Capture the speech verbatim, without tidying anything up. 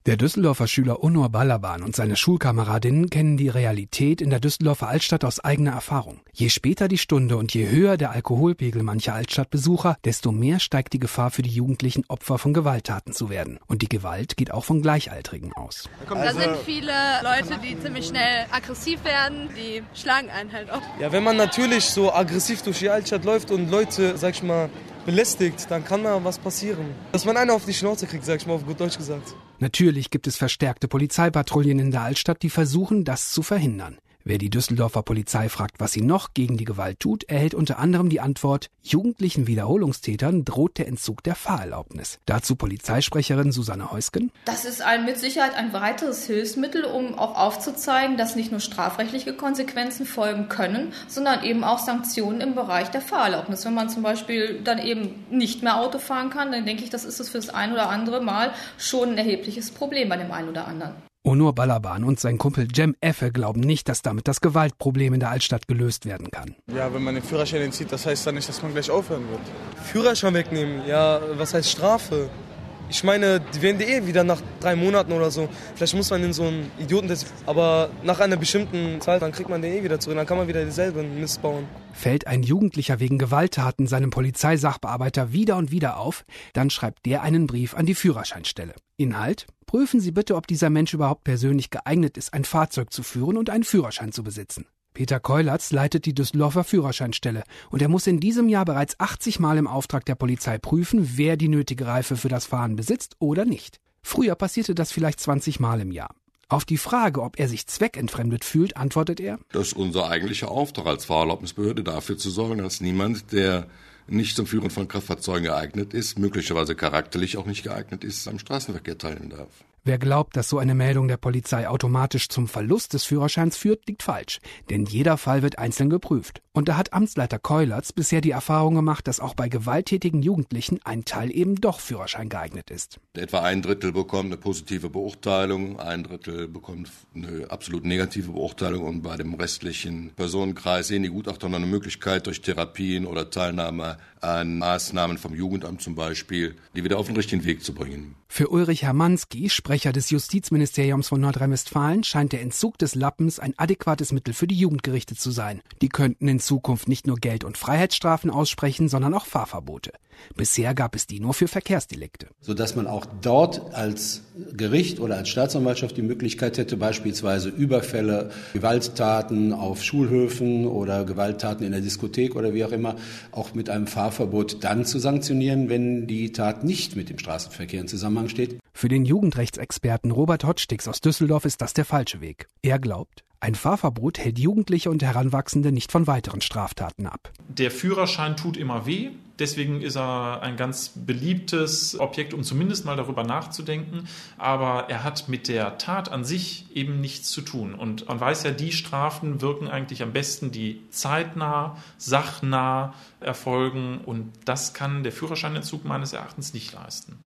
Der Düsseldorfer Schüler Onur Balaban und seine Schulkameradinnen kennen die Realität in der Düsseldorfer Altstadt aus eigener Erfahrung. Je später die Stunde und je höher der Alkoholpegel mancher Altstadtbesucher, desto mehr steigt die Gefahr für die Jugendlichen, Opfer von Gewalttaten zu werden. Und die Gewalt geht auch von Gleichaltrigen aus. Da sind viele Leute, die ziemlich schnell aggressiv werden, die schlagen einen halt auch. Ja, wenn man natürlich so aggressiv durch die Altstadt läuft und Leute, sag ich mal, belästigt, dann kann da was passieren. Dass man einen auf die Schnauze kriegt, sag ich mal auf gut Deutsch gesagt. Natürlich gibt es verstärkte Polizeipatrouillen in der Altstadt, die versuchen, das zu verhindern. Wer die Düsseldorfer Polizei fragt, was sie noch gegen die Gewalt tut, erhält unter anderem die Antwort: Jugendlichen Wiederholungstätern droht der Entzug der Fahrerlaubnis. Dazu Polizeisprecherin Susanne Heusgen. Das ist ein, mit Sicherheit ein weiteres Hilfsmittel, um auch aufzuzeigen, dass nicht nur strafrechtliche Konsequenzen folgen können, sondern eben auch Sanktionen im Bereich der Fahrerlaubnis. Wenn man zum Beispiel dann eben nicht mehr Auto fahren kann, dann denke ich, das ist es für das ein oder andere Mal schon ein erhebliches Problem bei dem einen oder anderen. Onur Balaban und sein Kumpel Cem Effe glauben nicht, dass damit das Gewaltproblem in der Altstadt gelöst werden kann. Ja, wenn man den Führerschein entzieht, das heißt dann nicht, dass man gleich aufhören wird. Führerschein wegnehmen, ja, was heißt Strafe? Ich meine, die werden die eh wieder nach drei Monaten oder so. Vielleicht muss man in so einen Idiotentest, aber nach einer bestimmten Zeit, dann kriegt man den eh wieder zurück. Dann kann man wieder dieselben Mist bauen. Fällt ein Jugendlicher wegen Gewalttaten seinem Polizeisachbearbeiter wieder und wieder auf, dann schreibt der einen Brief an die Führerscheinstelle. Inhalt: Prüfen Sie bitte, ob dieser Mensch überhaupt persönlich geeignet ist, ein Fahrzeug zu führen und einen Führerschein zu besitzen. Peter Keulatz leitet die Düsseldorfer Führerscheinstelle und er muss in diesem Jahr bereits achtzig Mal im Auftrag der Polizei prüfen, wer die nötige Reife für das Fahren besitzt oder nicht. Früher passierte das vielleicht zwanzig Mal im Jahr. Auf die Frage, ob er sich zweckentfremdet fühlt, antwortet er: Das ist unser eigentlicher Auftrag als Fahrerlaubnisbehörde, dafür zu sorgen, dass niemand, der nicht zum Führen von Kraftfahrzeugen geeignet ist, möglicherweise charakterlich auch nicht geeignet ist, am Straßenverkehr teilnehmen darf. Wer glaubt, dass so eine Meldung der Polizei automatisch zum Verlust des Führerscheins führt, liegt falsch. Denn jeder Fall wird einzeln geprüft. Und da hat Amtsleiter Keulatz bisher die Erfahrung gemacht, dass auch bei gewalttätigen Jugendlichen ein Teil eben doch Führerschein geeignet ist. Etwa ein Drittel bekommt eine positive Beurteilung, ein Drittel bekommt eine absolut negative Beurteilung und bei dem restlichen Personenkreis sehen die Gutachter noch eine Möglichkeit, durch Therapien oder Teilnahme an Maßnahmen vom Jugendamt zum Beispiel, die wieder auf den richtigen Weg zu bringen. Für Ulrich Hermanski, Sprecher des Justizministeriums von Nordrhein-Westfalen, scheint der Entzug des Lappens ein adäquates Mittel für die Jugendgerichte zu sein. Die könnten in Zukunft nicht nur Geld- und Freiheitsstrafen aussprechen, sondern auch Fahrverbote. Bisher gab es die nur für Verkehrsdelikte. Sodass man auch dort als Gericht oder als Staatsanwaltschaft die Möglichkeit hätte, beispielsweise Überfälle, Gewalttaten auf Schulhöfen oder Gewalttaten in der Diskothek oder wie auch immer, auch mit einem Fahrverbot dann zu sanktionieren, wenn die Tat nicht mit dem Straßenverkehr in Zusammenhang steht. Für den Jugendrechtsexperten Robert Hotstix aus Düsseldorf ist das der falsche Weg. Er glaubt, ein Fahrverbot hält Jugendliche und Heranwachsende nicht von weiteren Straftaten ab. Der Führerschein tut immer weh. Deswegen ist er ein ganz beliebtes Objekt, um zumindest mal darüber nachzudenken. Aber er hat mit der Tat an sich eben nichts zu tun. Und man weiß ja, die Strafen wirken eigentlich am besten, die zeitnah, sachnah erfolgen. Und das kann der Führerscheinentzug meines Erachtens nicht leisten.